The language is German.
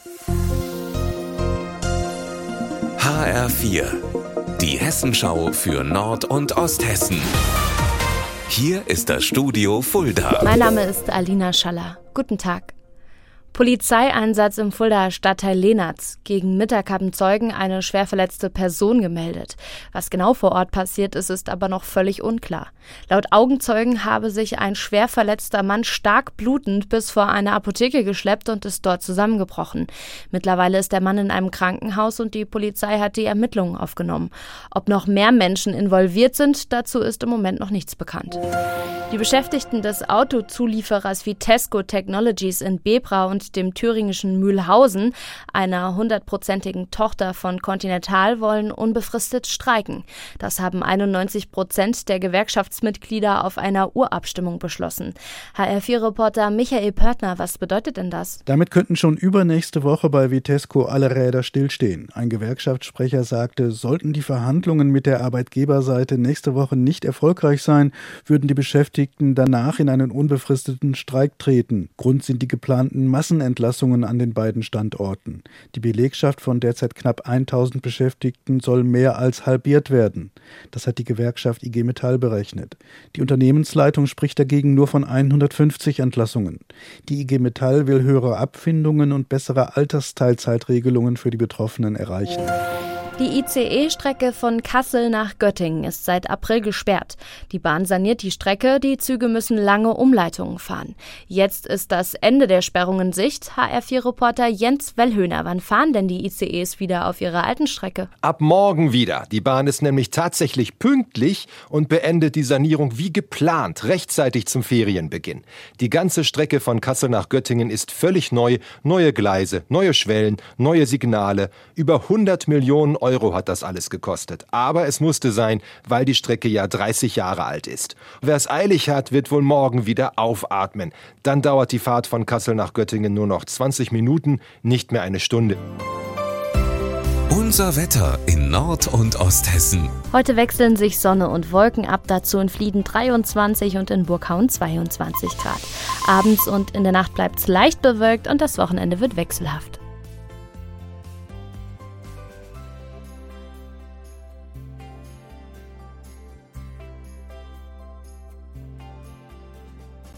HR4, die Hessenschau für Nord- und Osthessen. Hier ist das Studio Fulda. Mein Name ist Alina Schaller. Guten Tag. Polizeieinsatz im Fuldaer Stadtteil Lehnertz. Gegen Mittag haben Zeugen eine schwer verletzte Person gemeldet. Was genau vor Ort passiert ist, ist aber noch völlig unklar. Laut Augenzeugen habe sich ein schwer verletzter Mann stark blutend bis vor eine Apotheke geschleppt und ist dort zusammengebrochen. Mittlerweile ist der Mann in einem Krankenhaus und die Polizei hat die Ermittlungen aufgenommen. Ob noch mehr Menschen involviert sind, dazu ist im Moment noch nichts bekannt. Die Beschäftigten des Autozulieferers Vitesco Technologies in Bebra und dem thüringischen Mühlhausen, einer 100%igen Tochter von Continental, wollen unbefristet streiken. Das haben 91% der Gewerkschaftsmitglieder auf einer Urabstimmung beschlossen. HR4-Reporter Michael Pörtner, was bedeutet denn das? Damit könnten schon übernächste Woche bei Vitesco alle Räder stillstehen. Ein Gewerkschaftssprecher sagte, sollten die Verhandlungen mit der Arbeitgeberseite nächste Woche nicht erfolgreich sein, würden die Beschäftigten danach in einen unbefristeten Streik treten. Grund sind die geplanten Massenentlassungen an den beiden Standorten. Die Belegschaft von derzeit knapp 1000 Beschäftigten soll mehr als halbiert werden. Das hat die Gewerkschaft IG Metall berechnet. Die Unternehmensleitung spricht dagegen nur von 150 Entlassungen. Die IG Metall will höhere Abfindungen und bessere Altersteilzeitregelungen für die Betroffenen erreichen. Die ICE-Strecke von Kassel nach Göttingen ist seit April gesperrt. Die Bahn saniert die Strecke, die Züge müssen lange Umleitungen fahren. Jetzt ist das Ende der Sperrung in Sicht. HR4-Reporter Jens Wellhöhner, wann fahren denn die ICEs wieder auf ihrer alten Strecke? Ab morgen wieder. Die Bahn ist nämlich tatsächlich pünktlich und beendet die Sanierung wie geplant, rechtzeitig zum Ferienbeginn. Die ganze Strecke von Kassel nach Göttingen ist völlig neu. Neue Gleise, neue Schwellen, neue Signale. Über 100 Millionen Euro hat das alles gekostet. Aber es musste sein, weil die Strecke ja 30 Jahre alt ist. Wer es eilig hat, wird wohl morgen wieder aufatmen. Dann dauert die Fahrt von Kassel nach Göttingen nur noch 20 Minuten, nicht mehr eine Stunde. Unser Wetter in Nord- und Osthessen. Heute wechseln sich Sonne und Wolken ab, dazu in Flieden 23 und in Burghauen 22 Grad. Abends und in der Nacht bleibt es leicht bewölkt und das Wochenende wird wechselhaft.